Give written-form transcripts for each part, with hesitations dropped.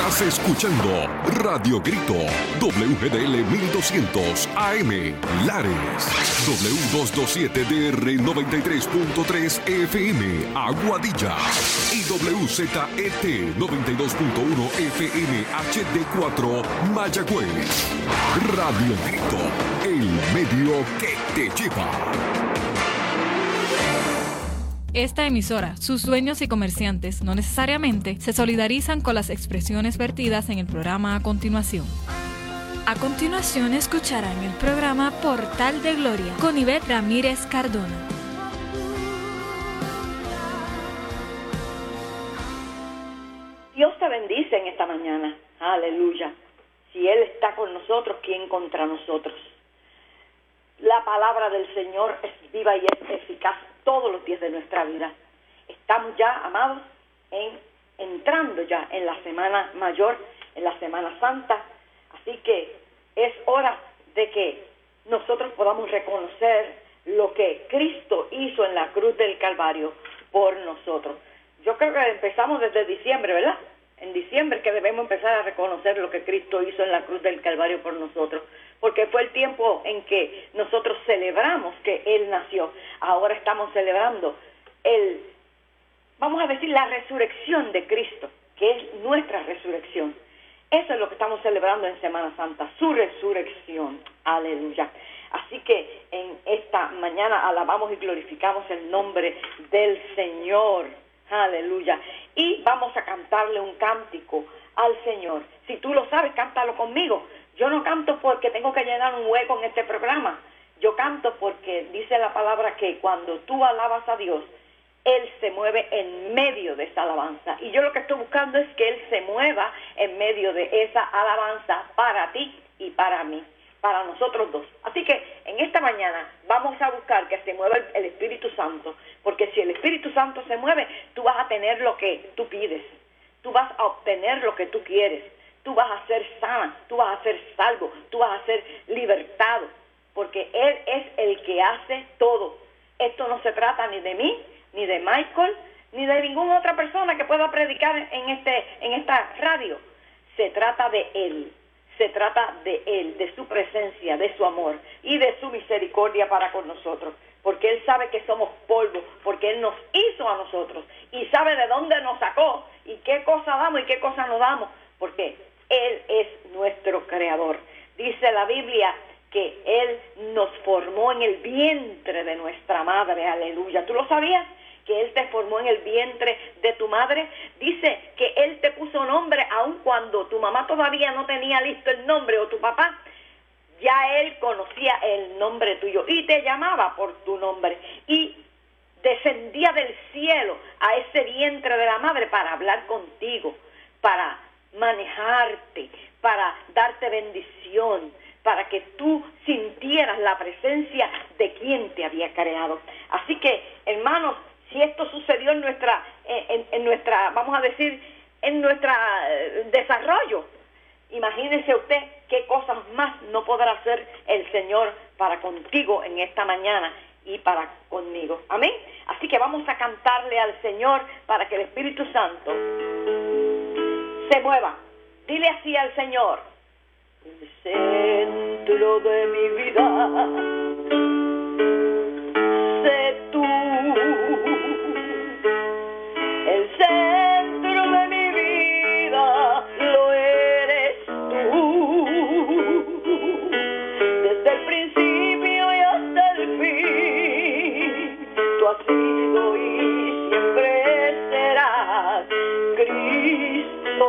Estás escuchando Radio Grito, WGDL 1200 AM, Lares, W227DR 93.3 FM, Aguadilla, y WZET 92.1 FM HD4, Mayagüez. Radio Grito, el medio que te lleva. Esta emisora, sus dueños y comerciantes no necesariamente se solidarizan con las expresiones vertidas en el programa a continuación. A continuación escucharán el programa Portal de Gloria con Ivette Ramírez Cardona. Dios te bendice en esta mañana. Aleluya. Si Él está con nosotros, ¿quién contra nosotros? La palabra del Señor es viva y es eficaz todos los días de nuestra vida. Estamos ya, amados, entrando ya en la Semana Mayor, en la Semana Santa. Así que es hora de que nosotros podamos reconocer lo que Cristo hizo en la cruz del Calvario por nosotros. Yo creo que empezamos desde diciembre, ¿verdad? En diciembre que debemos empezar a reconocer lo que Cristo hizo en la cruz del Calvario por nosotros, porque fue el tiempo en que nosotros celebramos que Él nació. Ahora estamos celebrando vamos a decir, la resurrección de Cristo, que es nuestra resurrección. Eso es lo que estamos celebrando en Semana Santa, su resurrección. Aleluya. Así que en esta mañana alabamos y glorificamos el nombre del Señor. Aleluya. Y vamos a cantarle un cántico al Señor. Si tú lo sabes, cántalo conmigo. Yo no canto porque tengo que llenar un hueco en este programa. Yo canto porque dice la palabra que cuando tú alabas a Dios, Él se mueve en medio de esa alabanza. Y yo lo que estoy buscando es que Él se mueva en medio de esa alabanza para ti y para mí, para nosotros dos. Así que en esta mañana vamos a buscar que se mueva el Espíritu Santo, porque si el Espíritu Santo se mueve, tú vas a tener lo que tú pides, tú vas a obtener lo que tú quieres, tú vas a ser sana, tú vas a ser salvo, tú vas a ser libertado, porque Él es el que hace todo. Esto no se trata ni de mí, ni de Michael, ni de ninguna otra persona que pueda predicar en esta radio. Se trata de Él. Se trata de Él, de su presencia, de su amor y de su misericordia para con nosotros. Porque Él sabe que somos polvo, porque Él nos hizo a nosotros y sabe de dónde nos sacó y qué cosa damos y qué cosa no damos, porque Él es nuestro creador. Dice la Biblia que Él nos formó en el vientre de nuestra madre. Aleluya. ¿Tú lo sabías? Que Él te formó en el vientre de tu madre. Dice que Él te puso nombre aun cuando tu mamá todavía no tenía listo el nombre, o tu papá. Ya Él conocía el nombre tuyo y te llamaba por tu nombre. Y descendía del cielo a ese vientre de la madre para hablar contigo, para manejarte, para darte bendición, para que tú sintieras la presencia de quien te había creado. Así que, hermanos, si esto sucedió en nuestra, vamos a decir, en nuestro desarrollo, imagínese usted qué cosas más no podrá hacer el Señor para contigo en esta mañana y para conmigo. Amén. Así que vamos a cantarle al Señor para que el Espíritu Santo se mueva. Dile así al Señor: el centro de mi vida, sé tú. El centro de mi vida lo eres tú. Desde el principio y hasta el fin, tú has sido y siempre serás Cristo.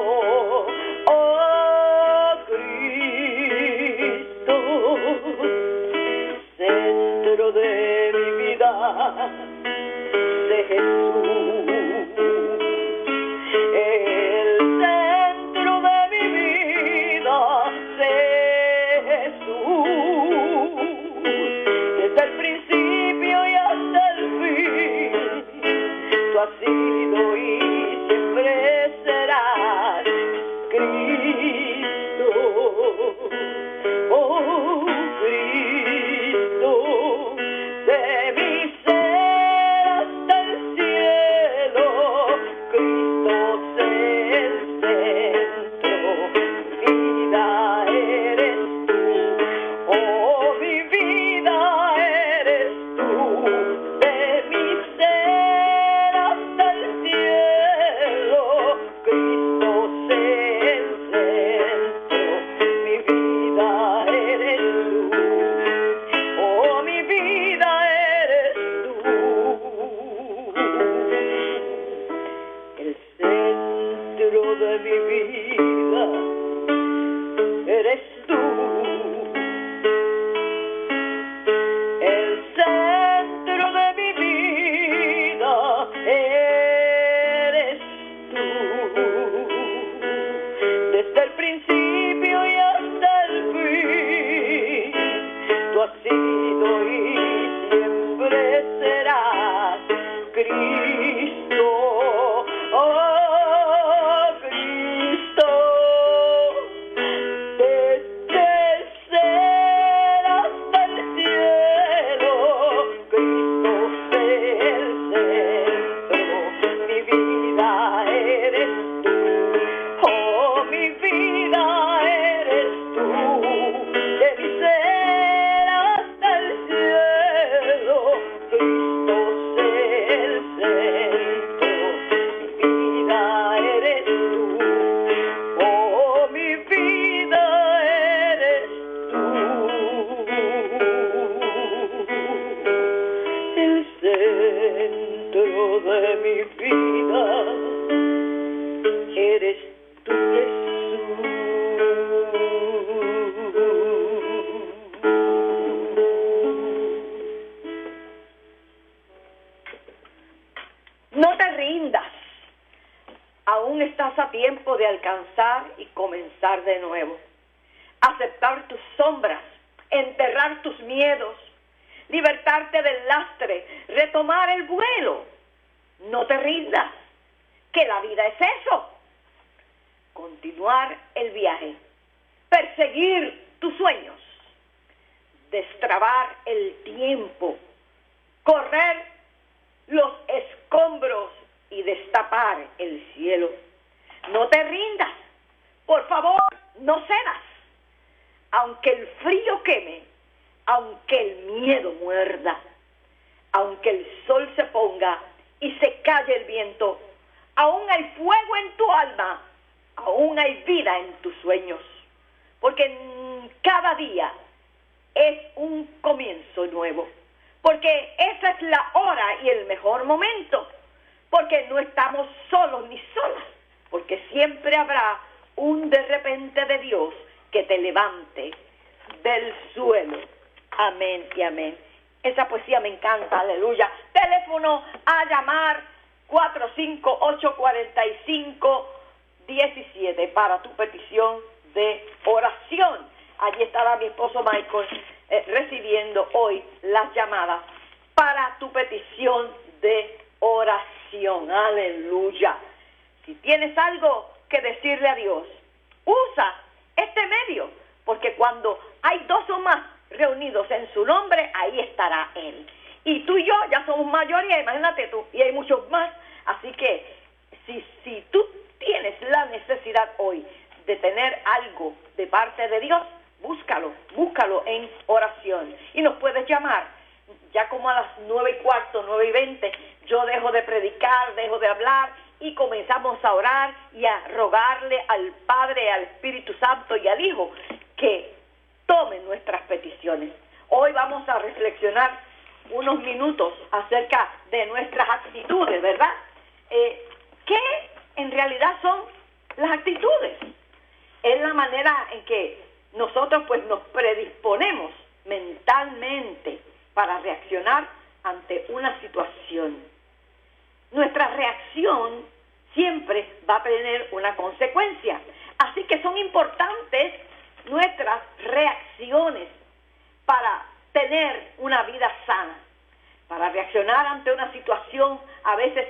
Oh, Cristo, centro de mi vida, de Jesús. Has sido y siempre serás Cristo. Oh, Cristo, de mi ser. mi vida, eres tú, Jesús. No te rindas, aún estás a tiempo de alcanzar y comenzar de nuevo. Aceptar tus sombras, enterrar tus miedos, libertarte del lastre, retomar el vuelo. No te rindas, que la vida es eso. Continuar el viaje, perseguir tus sueños, destrabar el tiempo, correr los escombros y destapar el cielo. No te rindas, por favor, no cedas. Aunque el frío queme, aunque el miedo muerda, aunque el sol se ponga y se calle el viento, aún hay fuego en tu alma, aún hay vida en tus sueños, porque cada día es un comienzo nuevo, porque esa es la hora y el mejor momento, porque no estamos solos ni solas, porque siempre habrá un de repente de Dios que te levante del suelo. Amén y amén. Esa poesía me encanta, aleluya. Teléfono a llamar 458-4517 para tu petición de oración. Allí estará mi esposo Michael recibiendo hoy las llamadas para tu petición de oración. Aleluya. Si tienes algo que decirle a Dios, usa este medio, porque cuando hay dos o más reunidos en su nombre, ahí estará Él. Y tú y yo ya somos mayoría, imagínate tú, y hay muchos más. Así que si tú tienes la necesidad hoy de tener algo de parte de Dios, búscalo en oración. Y nos puedes llamar, ya como a las 9:15, 9:20, yo dejo de predicar, dejo de hablar, y comenzamos a orar y a rogarle al Padre, al Espíritu Santo y al Hijo que tomen nuestras peticiones. Hoy vamos a reflexionar unos minutos acerca de nuestras actitudes, ¿verdad? ¿Qué en realidad son las actitudes? Es la manera en que nosotros pues nos predisponemos mentalmente para reaccionar ante una situación. Nuestra reacción siempre va a tener una consecuencia. Así que son importantes nuestras reacciones para tener una vida sana. Para reaccionar ante una situación, a veces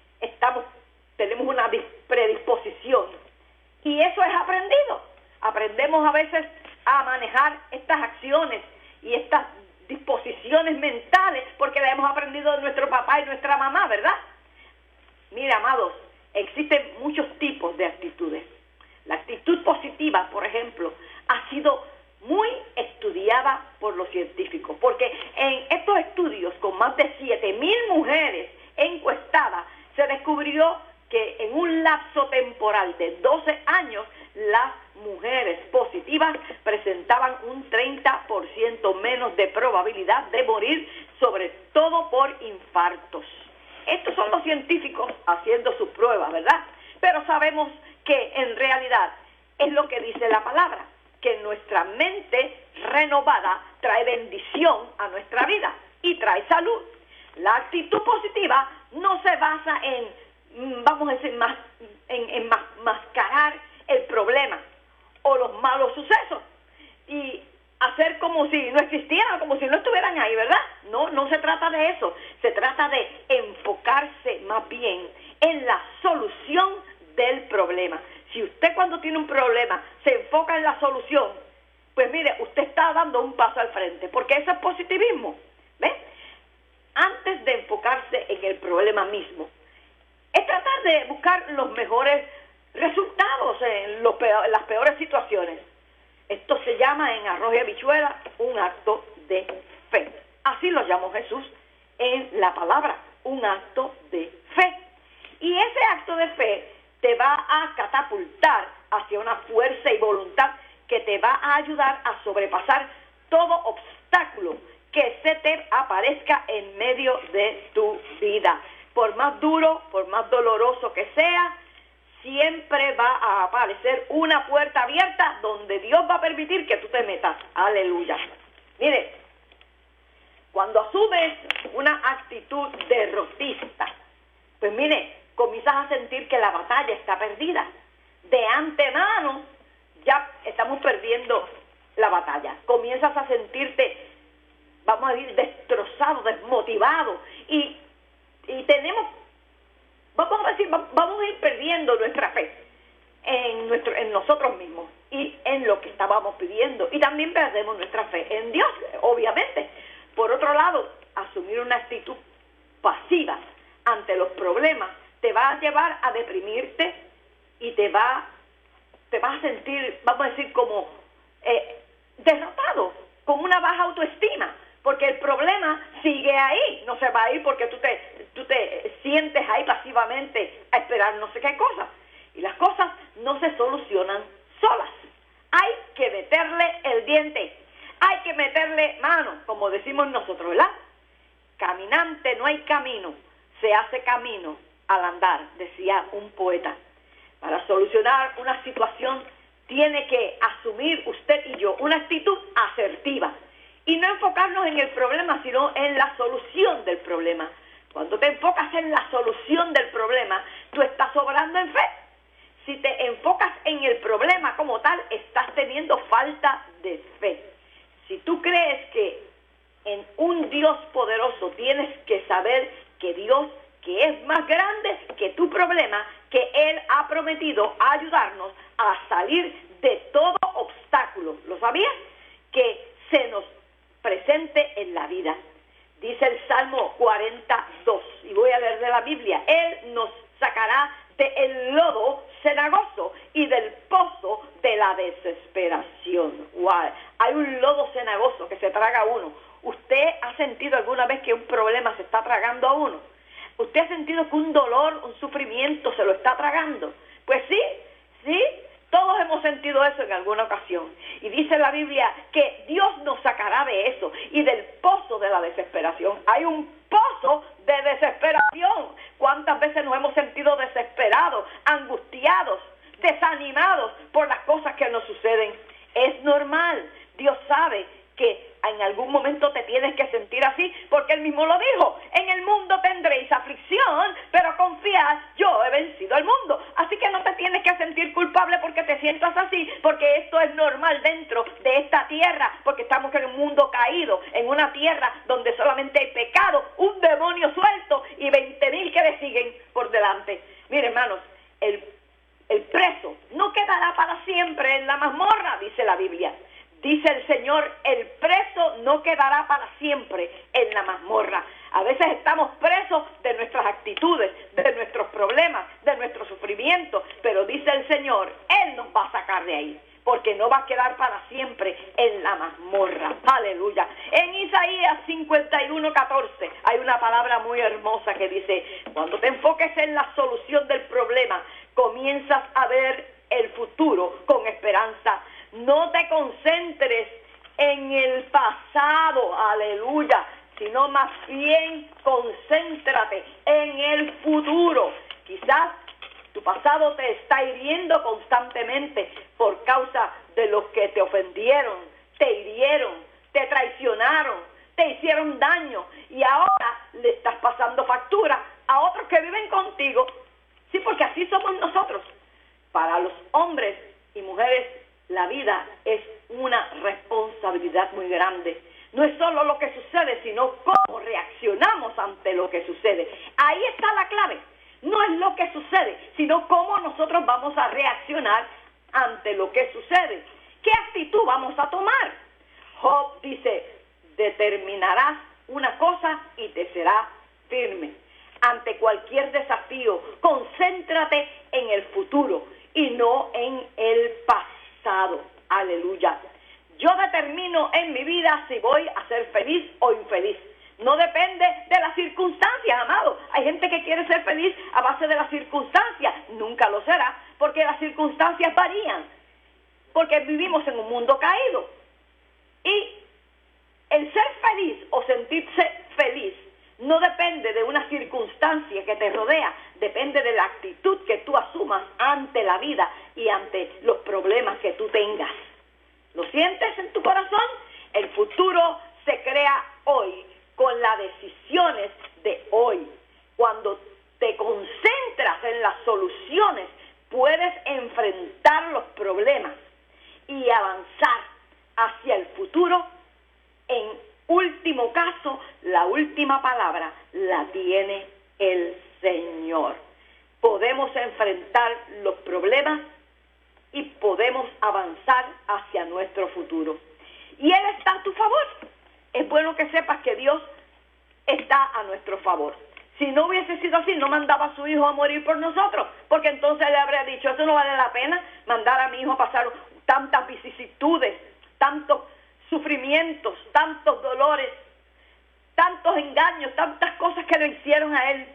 tenemos una predisposición. Y eso es aprendido. Aprendemos a veces a manejar estas acciones y estas disposiciones mentales porque las hemos aprendido de nuestro papá y nuestra mamá, ¿verdad? Mira, amados, existen muchos tipos de actitudes. La actitud positiva, por ejemplo, ha sido muy estudiada por los científicos, porque en estos estudios con más de 7,000 mujeres encuestadas, se descubrió que en un lapso temporal de 12 años, las mujeres positivas presentaban un 30% menos de probabilidad de morir, sobre todo por infartos. Estos son los científicos haciendo sus pruebas, ¿verdad? Pero sabemos que en realidad es lo que dice la palabra, que nuestra mente renovada trae bendición a nuestra vida y trae salud. La actitud positiva no se basa en, vamos a decir, en mascarar el problema o los malos sucesos y hacer como si no existieran, como si no estuvieran ahí, ¿verdad? No se trata de eso. Se trata de enfocarse más bien en la solución del problema. Si usted cuando tiene un problema se enfoca en la solución, pues mire, usted está dando un paso al frente, porque eso es positivismo, ¿ves? Antes de enfocarse en el problema mismo, es tratar de buscar los mejores resultados en las peores situaciones. Esto se llama en arroz y habichuela un acto de fe. Así lo llamó Jesús en la palabra, un acto de fe. Y ese acto de fe te va a catapultar hacia una fuerza y voluntad que te va a ayudar a sobrepasar todo obstáculo que se te aparezca en medio de tu vida. por más duro, por más doloroso que sea, siempre va a aparecer una puerta abierta donde Dios va a permitir que tú te metas. Aleluya. Mire, cuando asumes una actitud derrotista, pues mire, comienzas a sentir que la batalla está perdida. De antemano ya estamos perdiendo la batalla. Comienzas a sentirte, vamos a decir, destrozado, desmotivado, y tenemos, vamos a decir, vamos a ir perdiendo nuestra fe en nosotros mismos y en lo que estábamos pidiendo, y también perdemos nuestra fe en Dios, obviamente. Por otro lado, asumir una actitud pasiva ante los problemas te va a llevar a deprimirte y te vas a sentir, vamos a decir, como derrotado, con una baja autoestima, porque el problema sigue ahí, no se va a ir porque tú te sientes ahí pasivamente a esperar no sé qué cosa. Y las cosas no se solucionan solas. Hay que meterle el diente, hay que meterle mano, como decimos nosotros, ¿verdad? Caminante no hay camino, se hace camino al andar, decía un poeta. Para solucionar una situación tiene que asumir usted y yo una actitud asertiva y no enfocarnos en el problema, sino en la solución del problema. Cuando te enfocas en la solución del problema, tú estás obrando en fe. Si te enfocas en el problema como tal, estás teniendo falta de fe. Si tú crees que en un Dios poderoso, tienes que saber que Dios, que es más grande que tu problema, que Él ha prometido ayudarnos a salir de todo obstáculo. ¿Lo sabías? Que se nos presente en la vida. Dice el Salmo 42, y voy a leer de la Biblia: Él nos sacará del lodo cenagoso y del pozo de la desesperación. Wow. Hay un lodo cenagoso que se traga a uno. ¿Usted ha sentido alguna vez que un problema se está tragando a uno? ¿Usted ha sentido que un dolor, un sufrimiento se lo está tragando? Pues sí, todos hemos sentido eso en alguna ocasión. Y dice la Biblia que Dios nos sacará de eso y del pozo de la desesperación. Hay un pozo de desesperación. ¿Cuántas veces nos hemos sentido desesperados, angustiados, desanimados por las cosas que nos suceden? Es normal. Dios sabe que en algún momento te tienes que sentir así, porque Él mismo lo dijo: en el mundo tendréis aflicción, pero confiad, yo he vencido al mundo. Así que no te tienes que sentir culpable porque te sientas así, porque esto es normal dentro de esta tierra, porque estamos en un mundo caído, en una tierra donde solamente hay pecado, un demonio suelto y 20,000 que le siguen por delante. Mire, hermanos, el preso no quedará para siempre en la mazmorra, dice la Biblia. Dice el Señor: el preso no quedará para siempre en la mazmorra. A veces estamos presos de nuestras actitudes, de nuestros problemas, de nuestro sufrimiento, pero dice el Señor, Él nos va a sacar de ahí, porque no va a quedar para siempre en la mazmorra. Aleluya. En Isaías 51:14 hay una palabra muy hermosa que dice: cuando te enfoques en la solución del problema, comienzas a ver el futuro con esperanza. No te concentres en el pasado, aleluya, sino más bien concéntrate en el futuro. Quizás tu pasado te está hiriendo constantemente por causa de los que te ofendieron, te hirieron, te traicionaron, te hicieron daño, y ahora le estás pasando factura a otros que viven contigo. Sí, porque así somos nosotros. Para los hombres y mujeres, la vida es una responsabilidad muy grande. No es solo lo que sucede, sino cómo reaccionamos ante lo que sucede. Ahí está la clave. No es lo que sucede, sino cómo nosotros vamos a reaccionar ante lo que sucede. ¿Qué actitud vamos a tomar? Job dice: determinarás una cosa y te será firme. Ante cualquier desafío, concéntrate en el futuro y no en el pasado. Aleluya. Yo determino en mi vida si voy a ser feliz o infeliz. No depende de las circunstancias, amado. Hay gente que quiere ser feliz a base de las circunstancias. Nunca lo será, porque las circunstancias varían. Porque vivimos en un mundo caído. Y el ser feliz o sentirse feliz no depende de una circunstancia que te rodea, depende de la actitud que tú asumas ante la vida y ante los problemas que tú tengas. ¿Lo sientes en tu corazón? El futuro se crea hoy, con las decisiones de hoy. Cuando te concentras en las soluciones, puedes enfrentar los problemas y avanzar hacia el futuro. En último caso, la última palabra la tiene el Señor. Podemos enfrentar los problemas y podemos avanzar hacia nuestro futuro. Y Él está a tu favor. Es bueno que sepas que Dios está a nuestro favor. Si no hubiese sido así, no mandaba a su hijo a morir por nosotros, porque entonces le habría dicho, eso no vale la pena, mandar a mi hijo a pasar tantas vicisitudes, tantos sufrimientos, tantos dolores, tantos engaños, tantas cosas que le hicieron a él.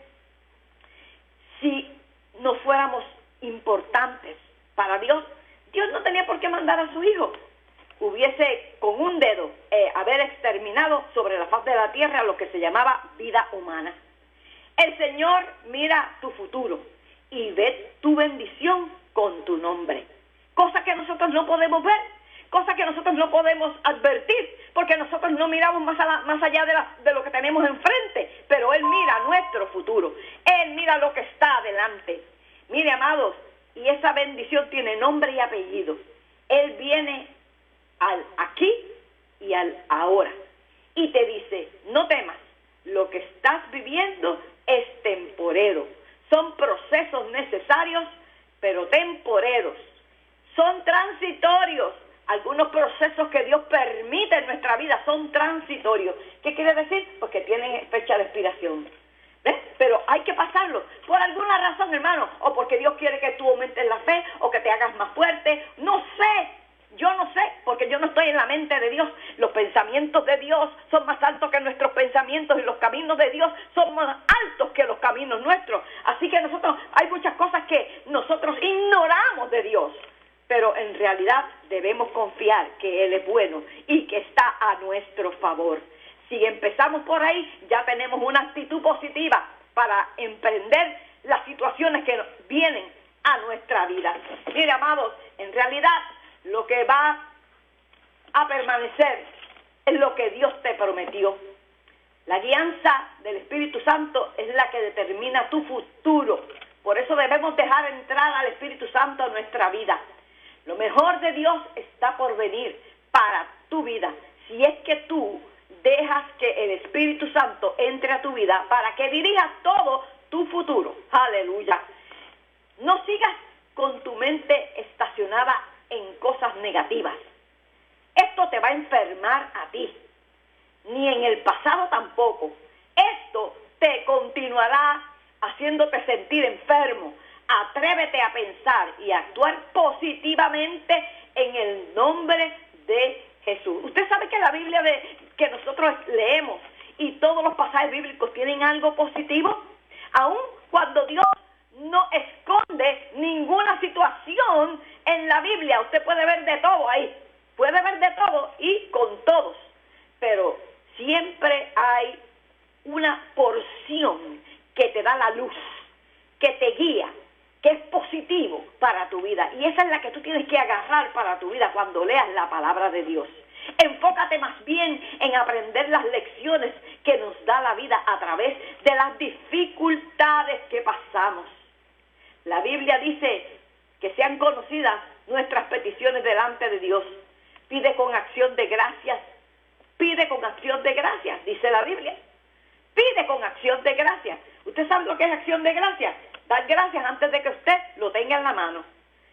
Si no fuéramos importantes para Dios, Dios no tenía por qué mandar a su hijo. Hubiese con un dedo haber exterminado sobre la faz de la tierra lo que se llamaba vida humana. El Señor mira tu futuro y ve tu bendición con tu nombre. Cosa que nosotros no podemos ver, cosa que nosotros no podemos advertir, porque nosotros no miramos más allá de lo que tenemos enfrente, pero Él mira nuestro futuro, Él mira lo que está adelante. Mire, amados, y esa bendición tiene nombre y apellido. Él viene al aquí y al ahora y te dice, no temas, lo que estás viviendo es temporero. Son procesos necesarios, pero temporeros. Son transitorios. Algunos procesos que Dios permite en nuestra vida son transitorios. ¿Qué quiere decir? Porque tienen fecha de expiración. ¿Ves? Pero hay que pasarlo. Por alguna razón, hermano. O porque Dios quiere que tú aumentes la fe, o que te hagas más fuerte. No sé. Yo no sé, porque yo no estoy en la mente de Dios. Los pensamientos de Dios son más altos que nuestros pensamientos y los caminos de Dios son más altos que los caminos nuestros. Así que hay muchas cosas que nosotros ignoramos de Dios, pero en realidad debemos confiar que Él es bueno y que está a nuestro favor. Si empezamos por ahí, ya tenemos una actitud positiva para emprender las situaciones que vienen a nuestra vida. Mire, amados, en realidad lo que va a permanecer es lo que Dios te prometió. La guianza del Espíritu Santo es la que determina tu futuro. Por eso debemos dejar entrar al Espíritu Santo a nuestra vida. Lo mejor de Dios está por venir para tu vida. Si es que tú dejas que el Espíritu Santo entre a tu vida para que dirijas todo tu futuro. Aleluya. No sigas con tu mente estacionada en cosas negativas. Esto te va a enfermar a ti, ni en el pasado tampoco. Esto te continuará haciéndote sentir enfermo. Atrévete a pensar y a actuar positivamente en el nombre de Jesús. Usted sabe que la Biblia que nosotros leemos y todos los pasajes bíblicos tienen algo positivo, aun cuando Dios no esconde ninguna situación en la Biblia. Usted puede ver de todo ahí, puede ver de todo y con todos, pero siempre hay una porción que te da la luz, que te guía, que es positivo para tu vida, y esa es la que tú tienes que agarrar para tu vida cuando leas la palabra de Dios. Enfócate más bien en aprender las lecciones que nos da la vida a través de las dificultades que pasamos. La Biblia dice que sean conocidas nuestras peticiones delante de Dios. Pide con acción de gracias. Pide con acción de gracias, dice la Biblia. Pide con acción de gracias. ¿Usted sabe lo que es acción de gracias? Dar gracias antes de que usted lo tenga en la mano.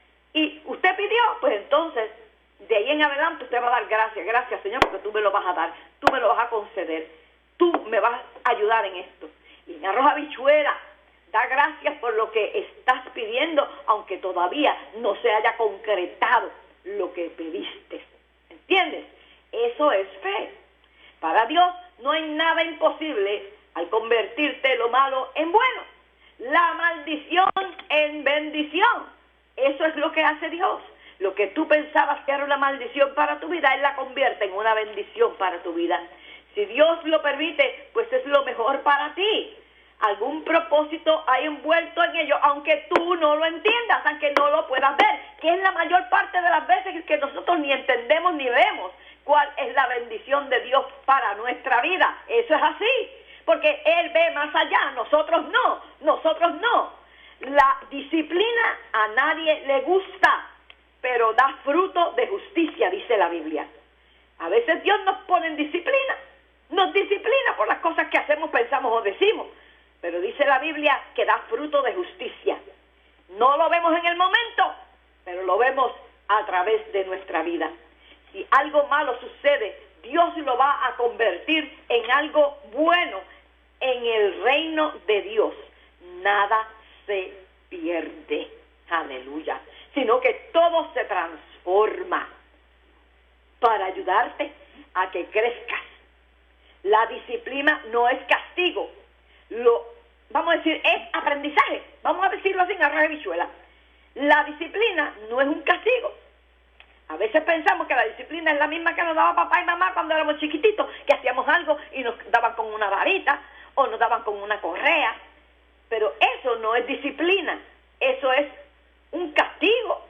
Y usted pidió, pues entonces, de ahí en adelante usted va a dar gracias. Gracias, Señor, porque tú me lo vas a dar. Tú me lo vas a conceder. Tú me vas a ayudar en esto. Y en arroz habichuela, da gracias por lo que estás pidiendo, aunque todavía no se haya concretado lo que pediste. ¿Entiendes? Eso es fe. Para Dios no hay nada imposible al convertirte lo malo en bueno. La maldición en bendición. Eso es lo que hace Dios. Lo que tú pensabas que era una maldición para tu vida, Él la convierte en una bendición para tu vida. Si Dios lo permite, pues es lo mejor mejor para ti. Algún propósito hay envuelto en ello, aunque tú no lo entiendas, aunque no lo puedas ver, que es la mayor parte de las veces que nosotros ni entendemos ni vemos cuál es la bendición de Dios para nuestra vida. Eso es así, porque Él ve más allá, nosotros no. La disciplina a nadie le gusta, pero da fruto de justicia, dice la Biblia. A veces Dios nos pone en disciplina, nos disciplina por las cosas que hacemos, pensamos o decimos, pero dice la Biblia que da fruto de justicia. No lo vemos en el momento, pero lo vemos a través de nuestra vida. Si algo malo sucede, Dios lo va a convertir en algo bueno en el reino de Dios. Nada se pierde, aleluya, sino que todo se transforma para ayudarte a que crezcas. La disciplina no es castigo, vamos a decir, es aprendizaje. Vamos a decirlo así en arroz de habichuela. La disciplina no es un castigo. A veces pensamos que la disciplina es la misma que nos daba papá y mamá cuando éramos chiquititos, que hacíamos algo y nos daban con una varita o nos daban con una correa. Pero eso no es disciplina, eso es un castigo.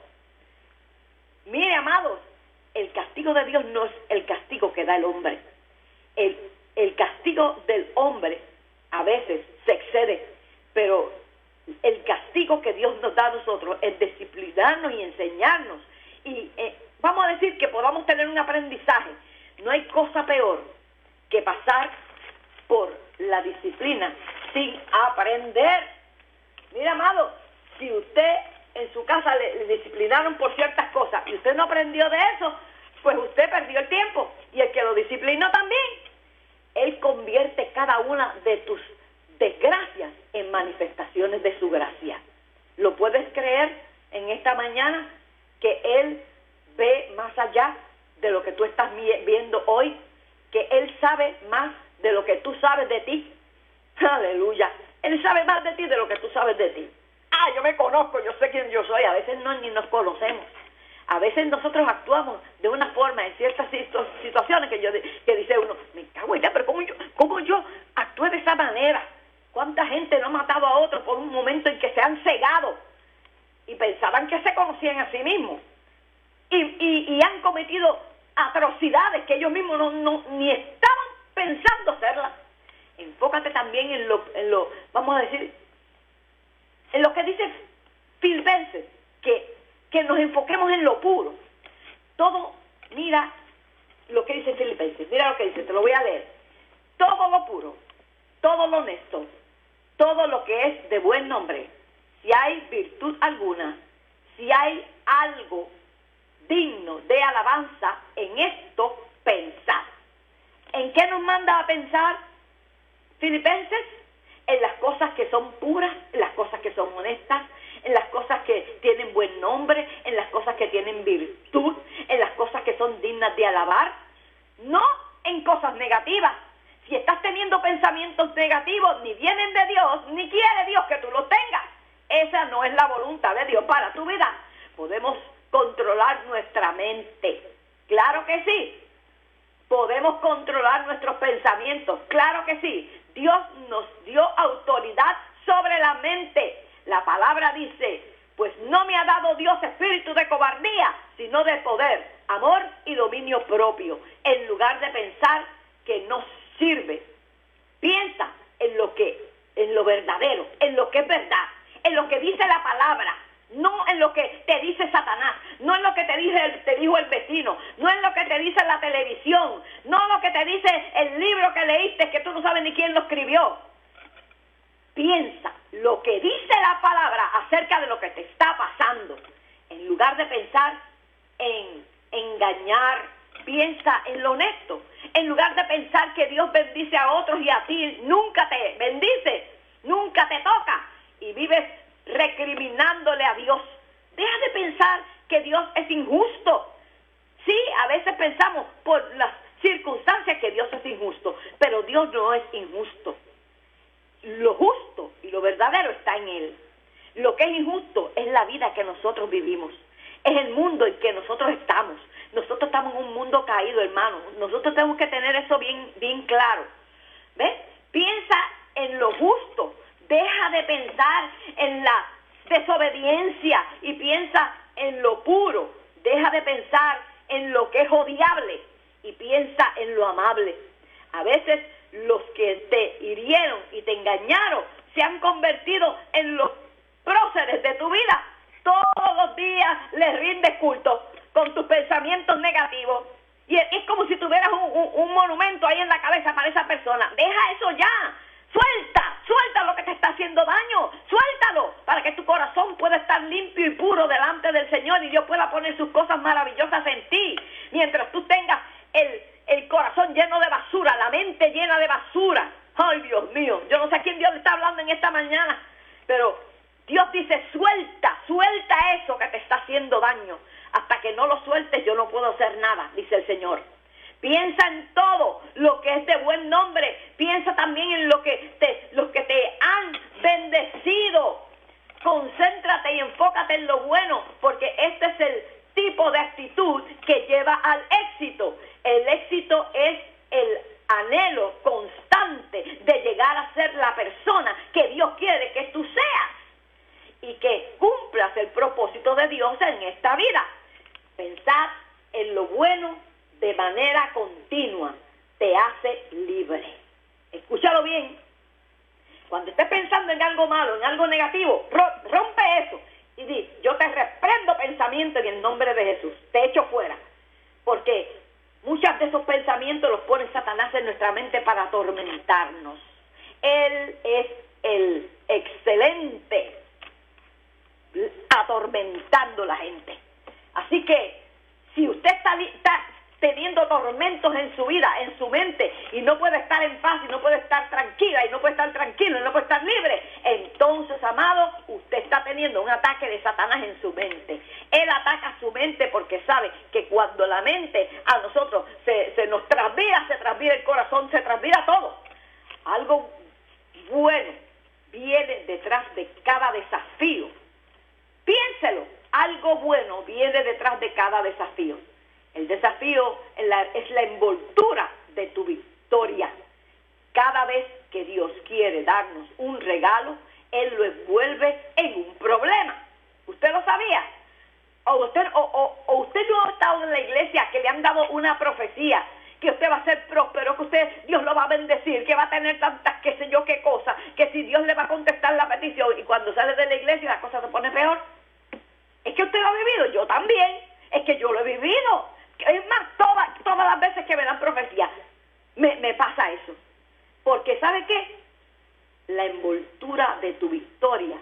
Mire, amados, el castigo de Dios no es el castigo que da el hombre. El castigo del hombre a veces se excede, pero el castigo que Dios nos da a nosotros es disciplinarnos y enseñarnos. Y vamos a decir que podamos tener un aprendizaje. No hay cosa peor que pasar por la disciplina sin aprender. Mira, amado, si usted en su casa le disciplinaron por ciertas cosas y usted no aprendió de eso, pues usted perdió el tiempo. Y el que lo disciplinó también. Él convierte cada una de tus desgracias en manifestaciones de su gracia. ¿Lo puedes creer en esta mañana? Que Él ve más allá de lo que tú estás viendo hoy, que Él sabe más de lo que tú sabes de ti. Aleluya. Él sabe más de ti de lo que tú sabes de ti. Yo me conozco, yo sé quién yo soy. A veces no, ni nos conocemos. A veces nosotros actuamos de una forma en ciertas situaciones que dice uno, me cago en ya, pero ¿cómo yo actué de esa manera? ¿Cuánta gente no ha matado a otro por un momento en que se han cegado y pensaban que se conocían a sí mismos? Y han cometido atrocidades que ellos mismos ni estaban pensando hacerlas. Enfócate también en lo, vamos a decir, en lo que dice Filipenses, que nos enfoquemos en lo puro. Todo, mira lo que dice Filipenses, mira lo que dice, te lo voy a leer. Todo lo puro, todo lo honesto, todo lo que es de buen nombre, si hay virtud alguna, si hay algo digno de alabanza, en esto pensar. ¿En qué nos manda a pensar Filipenses? En las cosas que son puras, en las cosas que son honestas, en las cosas que tienen buen nombre, en las cosas que tienen virtud, en las cosas que son dignas de alabar, no en cosas negativas. Si estás teniendo pensamientos negativos, ni vienen de Dios, ni quiere Dios que tú los tengas. Esa no es la voluntad de Dios para tu vida. Podemos controlar nuestra mente, claro que sí. Podemos controlar nuestros pensamientos, claro que sí. Dios nos dio autoridad sobre la mente. La palabra dice, pues no me ha dado Dios espíritu de cobardía, sino de poder, amor y dominio propio. En lugar de pensar que no sirve, piensa en lo verdadero, en lo que es verdad, en lo que dice la palabra, no en lo que te dice Satanás, no en lo que te dijo el vecino, no en lo que te dice la televisión, no en lo que te dice el libro que leíste que tú no sabes ni quién lo escribió. Piensa lo que dice la palabra acerca de lo que te está pasando. En lugar de pensar en engañar, piensa en lo honesto. En lugar de pensar que Dios bendice a otros y a ti nunca te bendice, nunca te toca, y vives recriminándole a Dios. Deja de pensar que Dios es injusto. Sí, a veces pensamos por las circunstancias que Dios es injusto, pero Dios no es injusto. Lo justo y lo verdadero está en Él. Lo que es injusto es la vida que nosotros vivimos. Es el mundo en que nosotros estamos. Nosotros estamos en un mundo caído, hermano. Nosotros tenemos que tener eso bien claro. ¿Ves? Piensa pensar en la desobediencia y piensa en lo puro. Deja de pensar en lo que es odiable y piensa en lo amable. A veces los que te hirieron y te engañaron se han convertido en los próceres de tu vida. Todos los días les rindes culto con tus pensamientos negativos. Y es como si tuvieras un monumento ahí en la cabeza para esa persona. Deja eso ya. Suelta lo que te está haciendo daño. Suéltalo para que tu corazón pueda estar limpio y puro delante del Señor y Dios pueda poner sus cosas maravillosas en ti. Mientras tú tengas el corazón lleno de basura, la mente llena de basura. Ay, Dios mío, yo no sé a quién Dios le está hablando en esta mañana, pero Dios dice, suelta eso que te está haciendo daño. Hasta que no lo sueltes, yo no puedo hacer nada, dice el Señor. Piensa en todo lo que es de buen nombre. Piensa también en los que te han bendecido. Concéntrate y enfócate en lo bueno, porque este es el tipo de actitud que lleva al éxito. El éxito es el anhelo constante de llegar a ser la persona que Dios quiere que tú seas y que cumplas el propósito de Dios en esta vida. Pensar en lo bueno de manera continua te hace libre. Escúchalo bien. Cuando estés pensando en algo malo, en algo negativo, rompe eso y di, yo te reprendo pensamiento en el nombre de Jesús. Te echo fuera. Porque muchos de esos pensamientos los pone Satanás en nuestra mente para atormentarnos. Él es el excelente atormentando a la gente. Así que si usted está teniendo tormentos en su vida, en su mente, y no puede estar en paz, y no puede estar tranquila, y no puede estar tranquilo, y no puede estar libre, entonces, amado, usted está teniendo un ataque de Satanás en su mente. Él ataca su mente porque sabe que cuando la mente a nosotros se nos trasvira, se trasvira el corazón, se trasvira todo. Algo bueno viene detrás de cada desafío. Piénselo, algo bueno viene detrás de cada desafío. El desafío es la envoltura de tu victoria. Cada vez que Dios quiere darnos un regalo, Él lo envuelve en un problema. ¿Usted lo sabía? O usted no ha estado en la iglesia que le han dado una profecía, que usted va a ser próspero, que Dios lo va a bendecir, que va a tener tantas qué sé yo qué cosas, que si Dios le va a contestar la petición, y cuando sale de la iglesia la cosa se pone peor. Es que usted lo ha vivido, yo también, es que yo lo he vivido. Es más, todas las veces que me dan profecía, me pasa eso. Porque ¿sabe qué? La envoltura de tu victoria,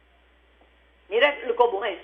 mira cómo es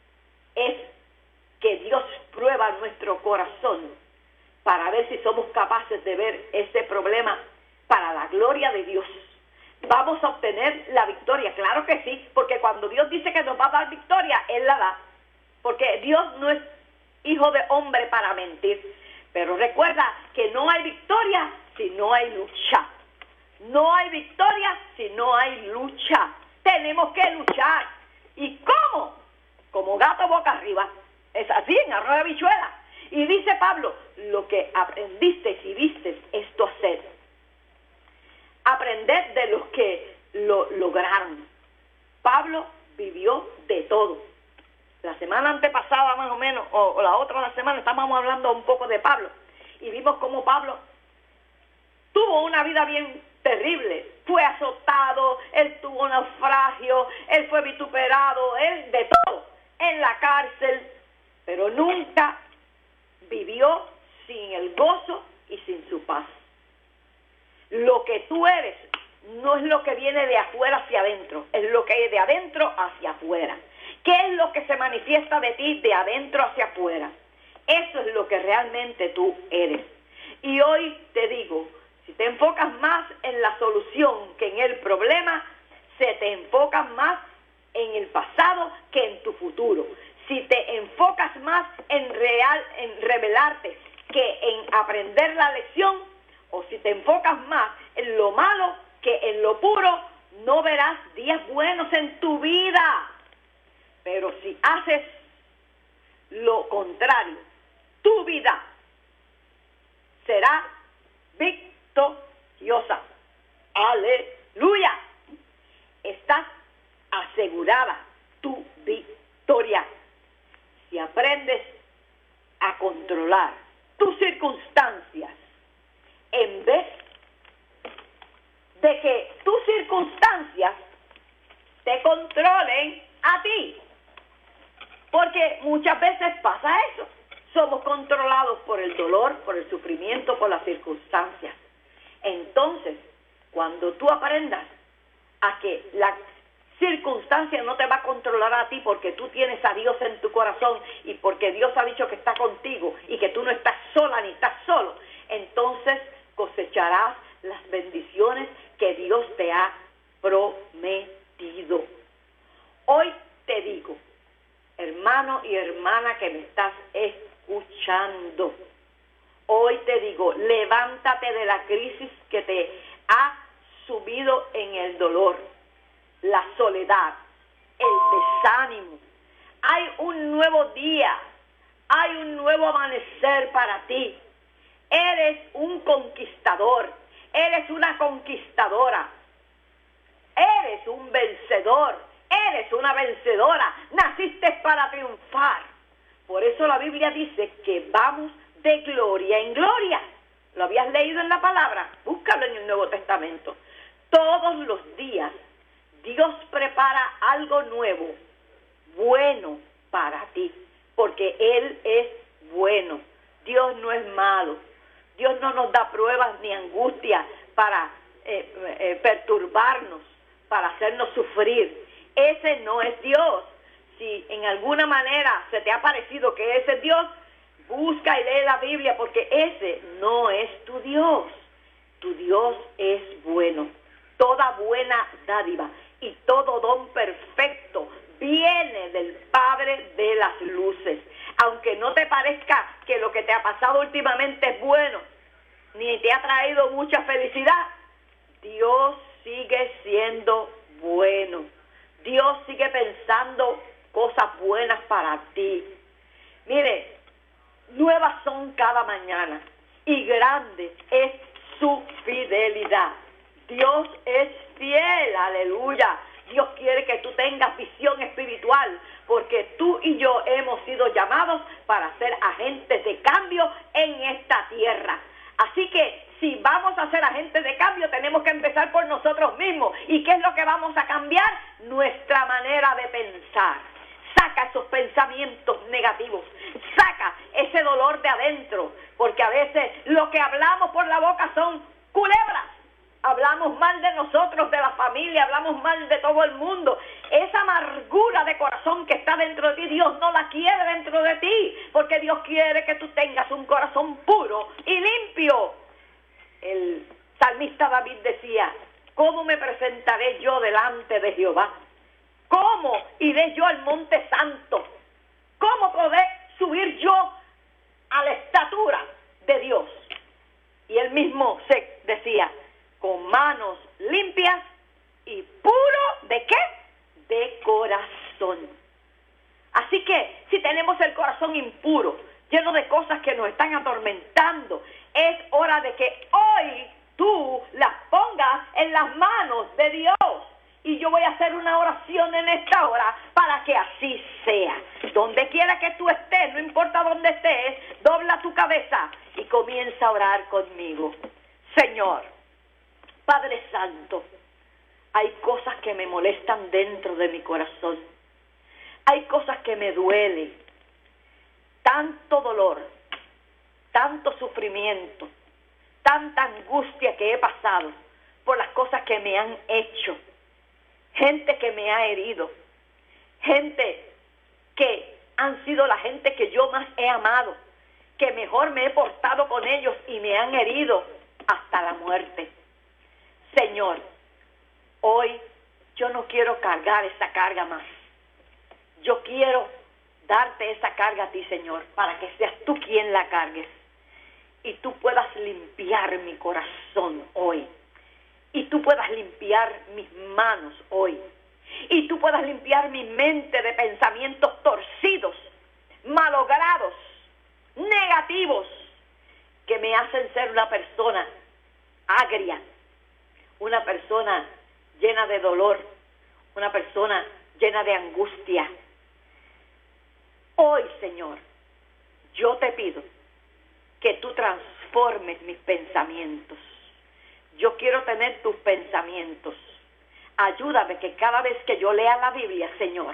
que Dios prueba nuestro corazón para ver si somos capaces de ver ese problema para la gloria de Dios. ¿Vamos a obtener la victoria? Claro que sí, porque cuando Dios dice que nos va a dar victoria, Él la da. Porque Dios no es hijo de hombre para mentir. Pero recuerda que no hay victoria si no hay lucha. No hay victoria si no hay lucha. Tenemos que luchar. ¿Y cómo? Como gato boca arriba. Es así, en arroz de habichuela. Y dice Pablo, lo que aprendiste y viste, esto hacer. Aprender de los que lo lograron. Pablo vivió de todo. La semana antepasada más o menos, o la otra semana, estábamos hablando un poco de Pablo. Y vimos cómo Pablo tuvo una vida bien terrible. Fue azotado, él tuvo naufragio, él fue vituperado, él de todo, en la cárcel. Pero nunca vivió sin el gozo y sin su paz. Lo que tú eres no es lo que viene de afuera hacia adentro, es lo que es de adentro hacia afuera. ¿Qué es lo que se manifiesta de ti de adentro hacia afuera? Eso es lo que realmente tú eres. Y hoy te digo, si te enfocas más en la solución que en el problema, se te enfocas más en el pasado que en tu futuro. Si te enfocas más en revelarte que en aprender la lección, o si te enfocas más en lo malo que en lo puro, no verás días buenos en tu vida. Pero si haces lo contrario, tu vida será victoriosa. ¡Aleluya! Estás asegurada tu victoria. Si aprendes a controlar tus circunstancias, en vez de que tus circunstancias te controlen a ti. Porque muchas veces pasa eso. Somos controlados por el dolor, por el sufrimiento, por las circunstancias. Entonces, cuando tú aprendas a que la circunstancia no te va a controlar a ti porque tú tienes a Dios en tu corazón y porque Dios ha dicho que está contigo y que tú no estás sola ni estás solo, entonces cosecharás las bendiciones que Dios te ha prometido. Hoy te digo, hermano y hermana que me estás escuchando, hoy te digo, levántate de la crisis que te ha subido en el dolor, la soledad, el desánimo. Hay un nuevo día, hay un nuevo amanecer para ti. Eres un conquistador, eres una conquistadora, eres un vencedor, eres una vencedora, naciste para triunfar. Por eso la Biblia dice que vamos de gloria en gloria. ¿Lo habías leído en la palabra? Búscalo en el Nuevo Testamento. Todos los días Dios prepara algo nuevo, bueno para ti, porque Él es bueno. Dios no es malo. Dios no nos da pruebas ni angustia para perturbarnos, para hacernos sufrir. Ese no es Dios. Si en alguna manera se te ha parecido que ese es Dios, busca y lee la Biblia, porque ese no es tu Dios. Tu Dios es bueno. Toda buena dádiva y todo don perfecto viene del Padre de las luces. Aunque no te parezca que lo que te ha pasado últimamente es bueno, ni te ha traído mucha felicidad, Dios sigue siendo bueno. Dios sigue pensando cosas buenas para ti. Mire, nuevas son cada mañana y grande es su fidelidad. Dios es fiel, aleluya. Dios quiere que tú tengas visión espiritual, porque tú y yo hemos sido llamados para ser agentes de cambio en esta tierra. Así que si vamos a ser agentes de cambio, tenemos que empezar por nosotros mismos. ¿Y qué es lo que vamos a cambiar? Nuestra manera de pensar. Saca esos pensamientos negativos, saca ese dolor de adentro, porque a veces lo que hablamos por la boca son culebras. Hablamos mal de nosotros, de la familia, hablamos mal de todo el mundo. Esa amargura de corazón que está dentro de ti, Dios no la quiere dentro de ti, porque Dios quiere que tú tengas un corazón puro y limpio. El salmista David decía: ¿cómo me presentaré yo delante de Jehová? ¿Cómo iré yo al monte santo? ¿Cómo podré subir yo a la estatura de Dios? Y él mismo se decía: con manos limpias y puro, ¿de qué? De corazón. Así que si tenemos el corazón impuro, lleno de cosas que nos están atormentando, es hora de que hoy tú las pongas en las manos de Dios. Y yo voy a hacer una oración en esta hora para que así sea. Donde quiera que tú estés, no importa dónde estés, dobla tu cabeza y comienza a orar conmigo. Señor, Padre Santo, hay cosas que me molestan dentro de mi corazón. Hay cosas que me duelen. Tanto dolor, tanto sufrimiento, tanta angustia que he pasado por las cosas que me han hecho. Gente que me ha herido. Gente que han sido la gente que yo más he amado, que mejor me he portado con ellos y me han herido hasta la muerte. Señor, hoy yo no quiero cargar esa carga más. Yo quiero darte esa carga a ti, Señor, para que seas tú quien la cargues y tú puedas limpiar mi corazón hoy, y tú puedas limpiar mis manos hoy, y tú puedas limpiar mi mente de pensamientos torcidos, malogrados, negativos, que me hacen ser una persona agria, una persona llena de dolor, una persona llena de angustia. Hoy, Señor, yo te pido que tú transformes mis pensamientos. Yo quiero tener tus pensamientos. Ayúdame que cada vez que yo lea la Biblia, Señor,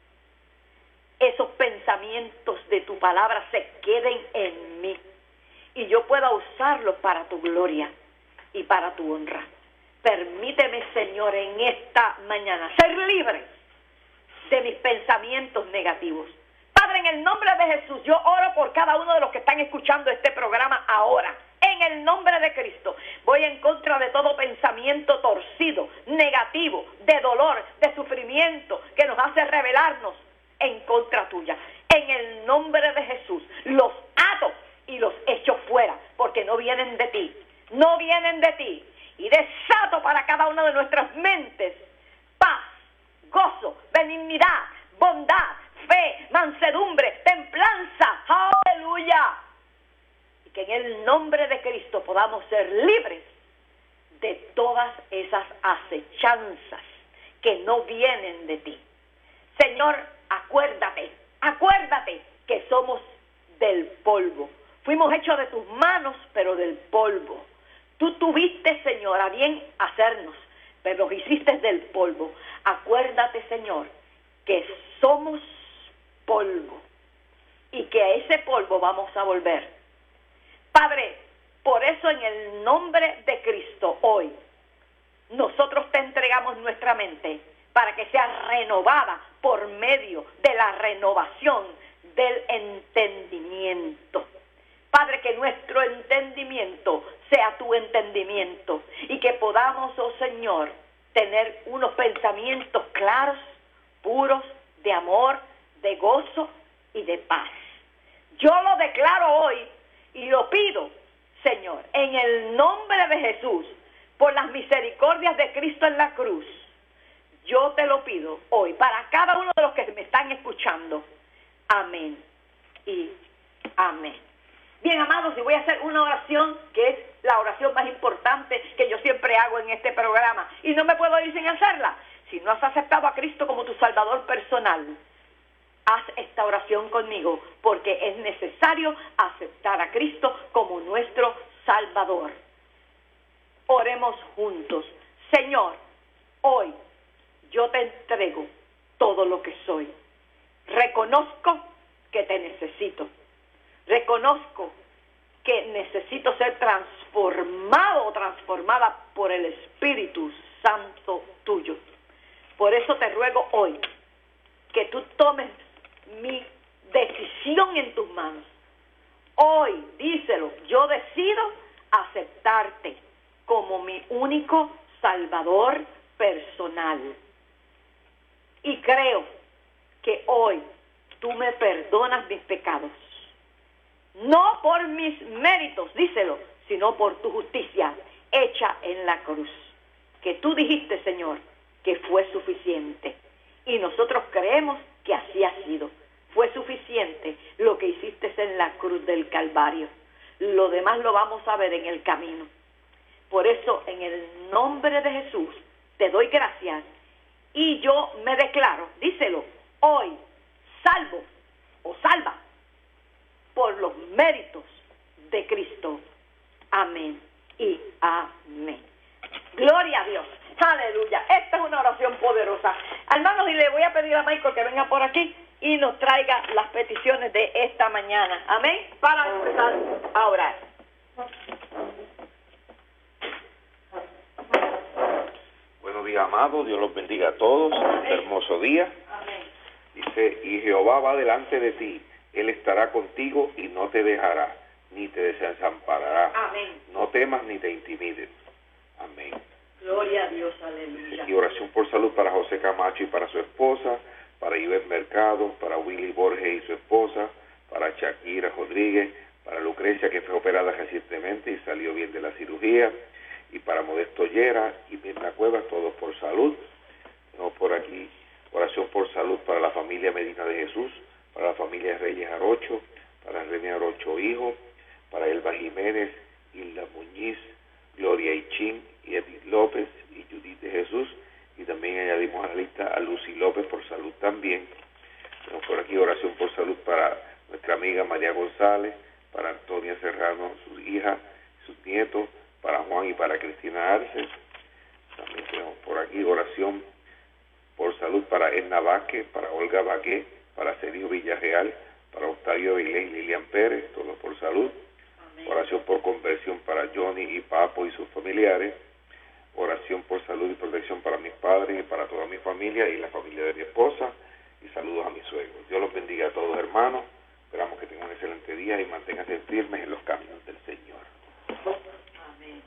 esos pensamientos de tu palabra se queden en mí y yo pueda usarlos para tu gloria y para tu honra. Permíteme, Señor, en esta mañana ser libre de mis pensamientos negativos. Padre, en el nombre de Jesús, yo oro por cada uno de los que están escuchando este programa ahora. En el nombre de Cristo, voy en contra de todo pensamiento torcido, negativo, de dolor, de sufrimiento, que nos hace rebelarnos en contra tuya. En el nombre de Jesús, los ato y los echo fuera, porque no vienen de ti, no vienen de ti. Y desato para cada una de nuestras mentes paz, gozo, benignidad, bondad, fe, mansedumbre, templanza. ¡Aleluya! Y que en el nombre de Cristo podamos ser libres de todas esas acechanzas que no vienen de ti. Señor, acuérdate que somos del polvo. Fuimos hechos de tus manos, pero del polvo. Tú tuviste, Señor, a bien hacernos, pero lo hiciste del polvo. Acuérdate, Señor, que somos polvo y que a ese polvo vamos a volver. Padre, por eso en el nombre de Cristo hoy, nosotros te entregamos nuestra mente para que sea renovada por medio de la renovación del entendimiento. Padre, que nuestro entendimiento sea tu entendimiento y que podamos, oh Señor, tener unos pensamientos claros, puros, de amor, de gozo y de paz. Yo lo declaro hoy y lo pido, Señor, en el nombre de Jesús, por las misericordias de Cristo en la cruz. Yo te lo pido hoy para cada uno de los que me están escuchando. Amén y amén. Bien, amados, y voy a hacer una oración que es la oración más importante que yo siempre hago en este programa. Y no me puedo ir sin hacerla. Si no has aceptado a Cristo como tu Salvador personal, haz esta oración conmigo, porque es necesario aceptar a Cristo como nuestro Salvador. Oremos juntos. Señor, hoy yo te entrego todo lo que soy. Reconozco que te necesito. Reconozco que necesito ser transformado o transformada por el Espíritu Santo tuyo. Por eso te ruego hoy que tú tomes mi decisión en tus manos. Hoy, díselo, yo decido aceptarte como mi único Salvador personal. Y creo que hoy tú me perdonas mis pecados. No por mis méritos, díselo, sino por tu justicia hecha en la cruz. Que tú dijiste, Señor, que fue suficiente. Y nosotros creemos que así ha sido. Fue suficiente lo que hiciste en la cruz del Calvario. Lo demás lo vamos a ver en el camino. Por eso, en el nombre de Jesús, te doy gracias. Y yo me declaro, díselo, hoy, salvo o salva por los méritos de Cristo. Amén y amén. Gloria a Dios. Aleluya. Esta es una oración poderosa. Hermanos, y le voy a pedir a Michael que venga por aquí y nos traiga las peticiones de esta mañana. Amén. Para empezar a orar. Buenos días, amados. Dios los bendiga a todos. Amén. Este hermoso día. Amén. Dice, y Jehová va delante de ti. Él estará contigo y no te dejará, ni te desamparará. Amén. No temas ni te intimides. Amén. Gloria a Dios, aleluya. Y oración por salud para José Camacho y para su esposa, para Iber Mercado, para Willy Borges y su esposa, para Shakira Rodríguez, para Lucrecia, que fue operada recientemente y salió bien de la cirugía, y para Modesto Llera y Mirna Cuevas, todos por salud. No por aquí, oración por salud para la familia Medina de Jesús, para la familia Reyes Arocho, para René Arocho Hijo, para Elba Jiménez, Hilda Muñiz, Gloria Ichín y Edith López y Judith de Jesús, y también añadimos a la lista a Lucy López por salud. María González, para Antonia Serrano, sus hijas, sus nietos, para Juan y para Cristina Arce. También tenemos por aquí oración por salud para Edna Vázquez, para Olga Vázquez, para Sergio Villarreal, para Octavio Vilén y Lilian Pérez, todo por salud. Amén. Oración por conversión para Johnny y Papo y sus familiares. Oración por salud y protección para mis padres y para toda mi familia y la familia de mi esposa. Y saludos a mis suegros. Dios los bendiga a todos, hermanos. Esperamos que tengan un excelente día y manténganse firmes en los caminos del Señor. Amén.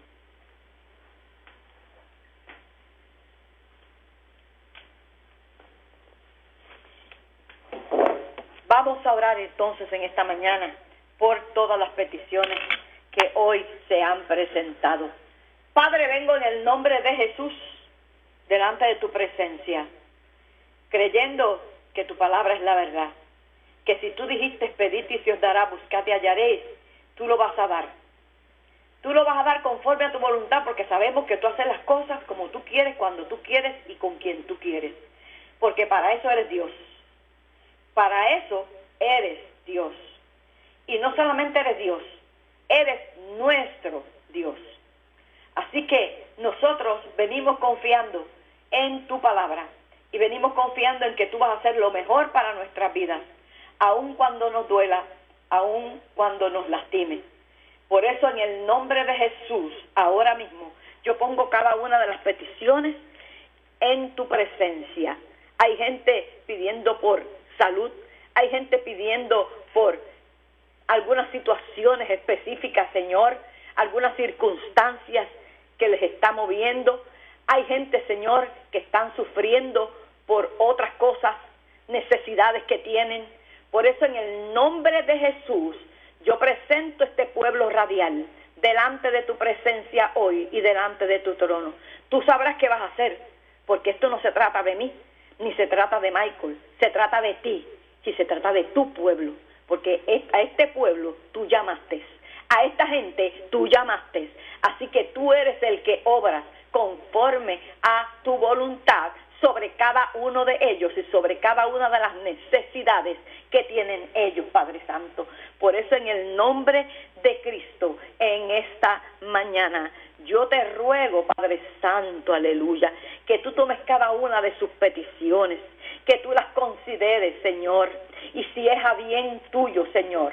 Vamos a orar entonces en esta mañana por todas las peticiones que hoy se han presentado. Padre, vengo en el nombre de Jesús delante de tu presencia, creyendo que tu palabra es la verdad, que si tú dijiste pedid y se os dará, buscad y hallaréis, tú lo vas a dar. Tú lo vas a dar conforme a tu voluntad, porque sabemos que tú haces las cosas como tú quieres, cuando tú quieres y con quien tú quieres, porque para eso eres Dios. Para eso eres Dios. Y no solamente eres Dios, eres nuestro Dios. Así que nosotros venimos confiando en tu palabra y venimos confiando en que tú vas a hacer lo mejor para nuestras vidas, aun cuando nos duela, aun cuando nos lastime. Por eso, en el nombre de Jesús, ahora mismo, yo pongo cada una de las peticiones en tu presencia. Hay gente pidiendo por salud, hay gente pidiendo por algunas situaciones específicas, Señor, algunas circunstancias que les está moviendo. Hay gente, Señor, que están sufriendo por otras cosas, necesidades que tienen. Por eso, en el nombre de Jesús, yo presento este pueblo radial delante de tu presencia hoy y delante de tu trono. Tú sabrás qué vas a hacer, porque esto no se trata de mí, ni se trata de Michael, se trata de ti, y se trata de tu pueblo, porque a este pueblo tú llamaste, a esta gente tú llamaste, así que tú eres el que obras conforme a tu voluntad sobre cada uno de ellos y sobre cada una de las necesidades que tienen ellos, Padre Santo. Por eso, en el nombre de Cristo, en esta mañana, yo te ruego, Padre Santo, aleluya, que tú tomes cada una de sus peticiones, que tú las consideres, Señor, y si es a bien tuyo, Señor,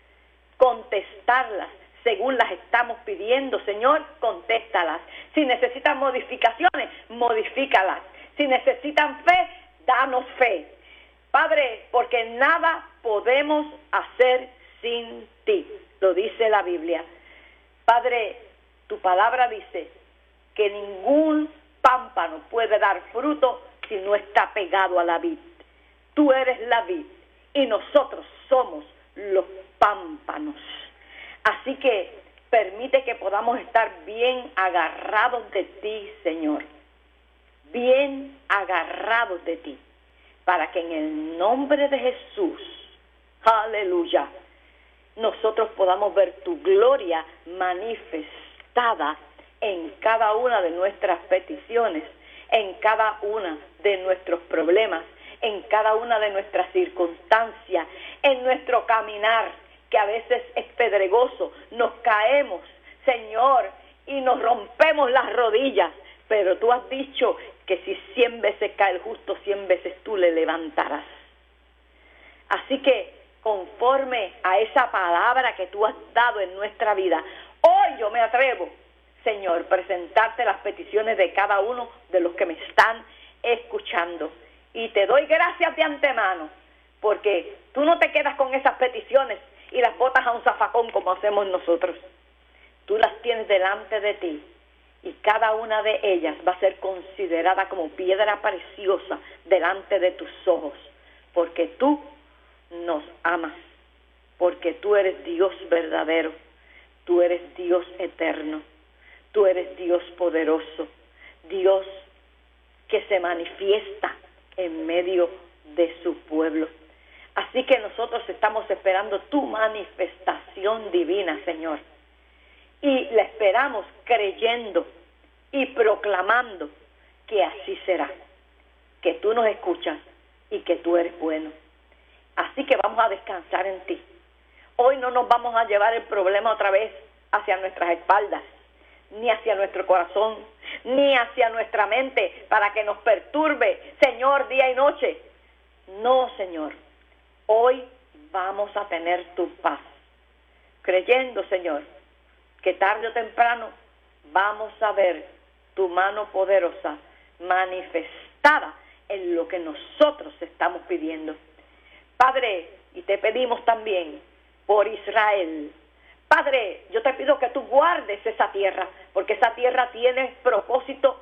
contestarlas según las estamos pidiendo, Señor, contéstalas. Si necesitan modificaciones, modifícalas. Si necesitan fe, danos fe. Padre, porque nada podemos hacer sin ti, lo dice la Biblia. Padre, tu palabra dice que ningún pámpano puede dar fruto si no está pegado a la vid. Tú eres la vid y nosotros somos los pámpanos. Así que permite que podamos estar bien agarrados de ti, Señor. Bien agarrados de ti, para que en el nombre de Jesús, aleluya, nosotros podamos ver tu gloria manifestada en cada una de nuestras peticiones, en cada una de nuestros problemas, en cada una de nuestras circunstancias, en nuestro caminar, que a veces es pedregoso, nos caemos, Señor, y nos rompemos las rodillas, pero tú has dicho que si 100 veces cae el justo, 100 veces tú le levantarás. Así que, conforme a esa palabra que tú has dado en nuestra vida, hoy yo me atrevo, Señor, presentarte las peticiones de cada uno de los que me están escuchando. Y te doy gracias de antemano, porque tú no te quedas con esas peticiones y las botas a un zafacón como hacemos nosotros. Tú las tienes delante de ti. Y cada una de ellas va a ser considerada como piedra preciosa delante de tus ojos, porque tú nos amas, porque tú eres Dios verdadero, tú eres Dios eterno, tú eres Dios poderoso, Dios que se manifiesta en medio de su pueblo. Así que nosotros estamos esperando tu manifestación divina, Señor. Y la esperamos creyendo y proclamando que así será, que tú nos escuchas y que tú eres bueno. Así que vamos a descansar en ti. Hoy no nos vamos a llevar el problema otra vez hacia nuestras espaldas, ni hacia nuestro corazón, ni hacia nuestra mente, para que nos perturbe, Señor, día y noche. No, Señor, hoy vamos a tener tu paz, creyendo, Señor, que tarde o temprano vamos a ver tu mano poderosa manifestada en lo que nosotros estamos pidiendo. Padre, y te pedimos también por Israel. Padre, yo te pido que tú guardes esa tierra, porque esa tierra tiene propósito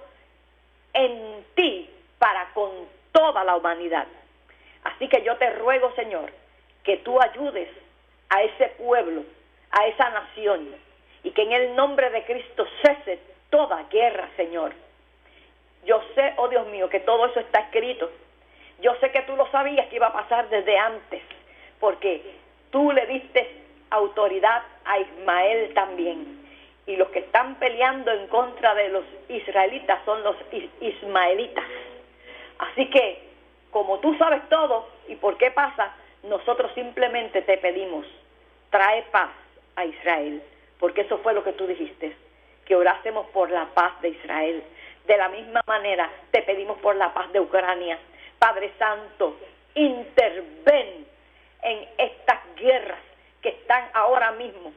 en ti para con toda la humanidad. Así que yo te ruego, Señor, que tú ayudes a ese pueblo, a esa nación, y que en el nombre de Cristo cese toda guerra, Señor. Yo sé, oh Dios mío, que todo eso está escrito. Yo sé que tú lo sabías que iba a pasar desde antes, porque tú le diste autoridad a Ismael también. Y los que están peleando en contra de los israelitas son los ismaelitas. Así que, como tú sabes todo y por qué pasa, nosotros simplemente te pedimos, trae paz a Israel, porque eso fue lo que tú dijiste, que orásemos por la paz de Israel. De la misma manera te pedimos por la paz de Ucrania. Padre Santo, interven en estas guerras que están ahora mismo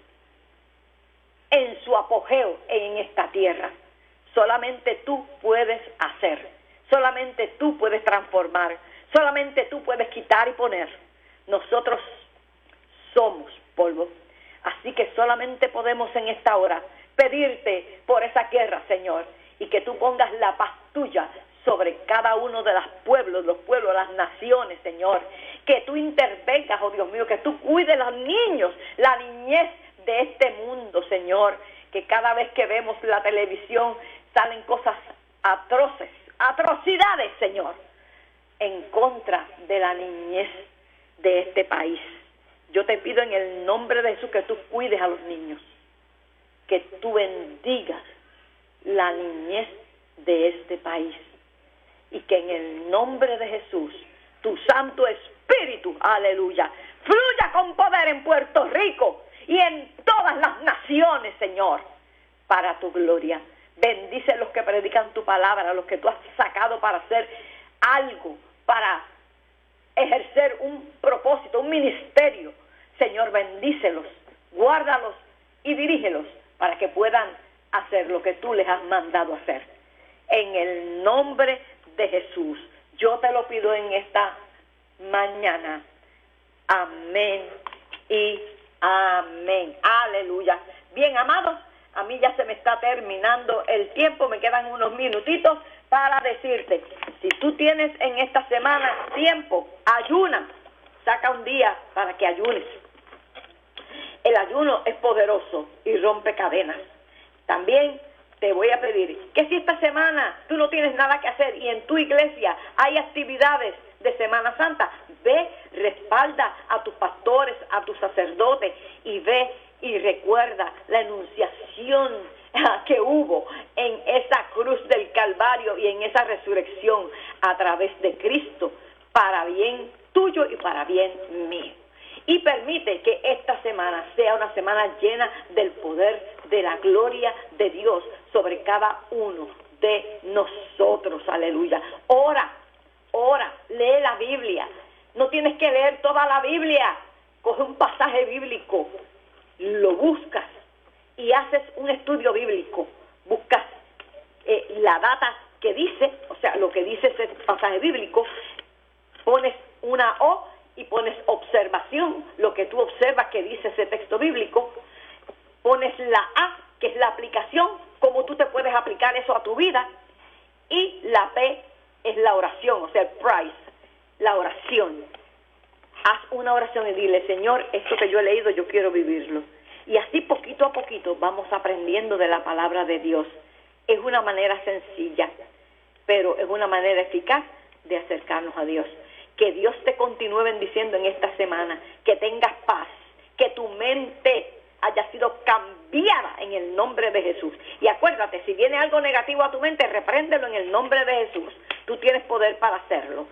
en su apogeo en esta tierra. Solamente tú puedes hacer, solamente tú puedes transformar, solamente tú puedes quitar y poner. Nosotros somos polvo, así que solamente podemos en esta hora pedirte por esa guerra, Señor, y que tú pongas la paz tuya sobre cada uno de los pueblos, las naciones, Señor. Que tú intervengas, oh Dios mío, que tú cuides a los niños, la niñez de este mundo, Señor. Que cada vez que vemos la televisión salen cosas atroces, atrocidades, Señor, en contra de la niñez de este país. Yo te pido en el nombre de Jesús que tú cuides a los niños, que tú bendigas la niñez de este país, y que en el nombre de Jesús tu Santo Espíritu, aleluya, fluya con poder en Puerto Rico y en todas las naciones, Señor, para tu gloria. Bendice a los que predican tu palabra, a los que tú has sacado para hacer algo, para ejercer un propósito, un ministerio. Señor, bendícelos, guárdalos y dirígelos para que puedan hacer lo que tú les has mandado hacer. En el nombre de Jesús, yo te lo pido en esta mañana. Amén y amén. Aleluya. Bien, amados, a mí ya se me está terminando el tiempo, me quedan unos minutitos para decirte, si tú tienes en esta semana tiempo, ayuna, saca un día para que ayunes. El ayuno es poderoso y rompe cadenas. También te voy a pedir que si esta semana tú no tienes nada que hacer y en tu iglesia hay actividades de Semana Santa, ve, respalda a tus pastores, a tus sacerdotes, y ve y recuerda la enunciación que hubo en esa cruz del Calvario y en esa resurrección a través de Cristo, para bien tuyo y para bien mío. Y permite que esta semana sea una semana llena del poder de la gloria de Dios sobre cada uno de nosotros. Aleluya. Ora, lee la Biblia. No tienes que leer toda la Biblia. Coge un pasaje bíblico, lo buscas y haces un estudio bíblico. Buscas la data que dice, o sea, lo que dice ese pasaje bíblico, pones una O y pones observación, lo que tú observas que dice ese texto bíblico, pones la A, que es la aplicación, cómo tú te puedes aplicar eso a tu vida, y la P es la oración, o sea, el price, la oración. Haz una oración y dile, Señor, esto que yo he leído, yo quiero vivirlo. Y así poquito a poquito vamos aprendiendo de la palabra de Dios. Es una manera sencilla, pero es una manera eficaz de acercarnos a Dios. Que Dios te continúe bendiciendo en esta semana, que tengas paz, que tu mente haya sido cambiada en el nombre de Jesús. Y acuérdate, si viene algo negativo a tu mente, repréndelo en el nombre de Jesús. Tú tienes poder para hacerlo.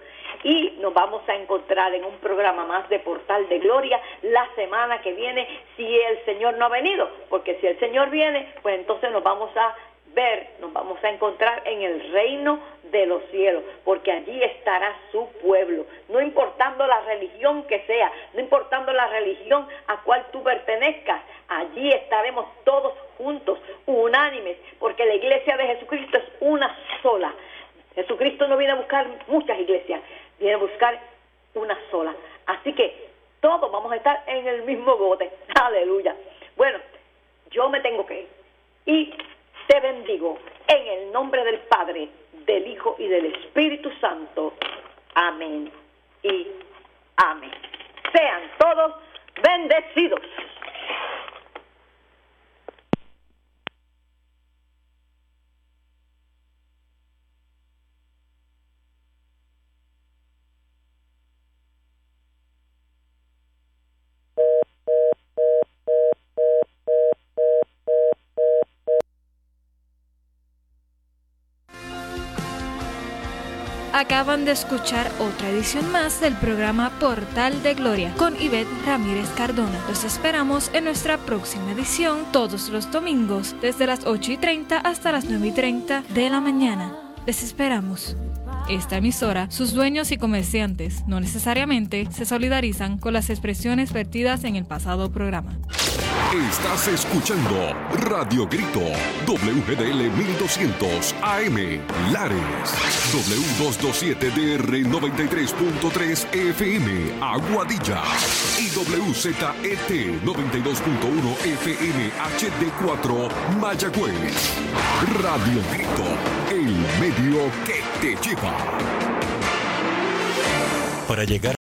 y nos vamos a encontrar en un programa más de Portal de Gloria la semana que viene, si el Señor no ha venido, porque si el Señor viene, pues entonces nos vamos a encontrar en el reino de los cielos, porque allí estará su pueblo, no importando la religión que sea, no importando la religión a cual tú pertenezcas, allí estaremos todos juntos, unánimes, porque la iglesia de Jesucristo es una sola. Jesucristo no viene a buscar muchas iglesias, viene a buscar una sola. Así que todos vamos a estar en el mismo bote. Aleluya. Bueno, yo me tengo que ir y te bendigo en el nombre del Padre, del Hijo y del Espíritu Santo. Amén y amén. Sean todos bendecidos. Acaban de escuchar otra edición más del programa Portal de Gloria con Ivette Ramírez Cardona. Los esperamos en nuestra próxima edición todos los domingos desde las 8:30 hasta las 9:30 de la mañana. Les esperamos. Esta emisora, sus dueños y comerciantes no necesariamente se solidarizan con las expresiones vertidas en el pasado programa. Estás escuchando Radio Grito, WGDL 1200 AM, Lares, W227DR 93.3 FM, Aguadilla, y WZET 92.1 FM HD4, Mayagüez. Radio Grito, el medio que te lleva. Para llegar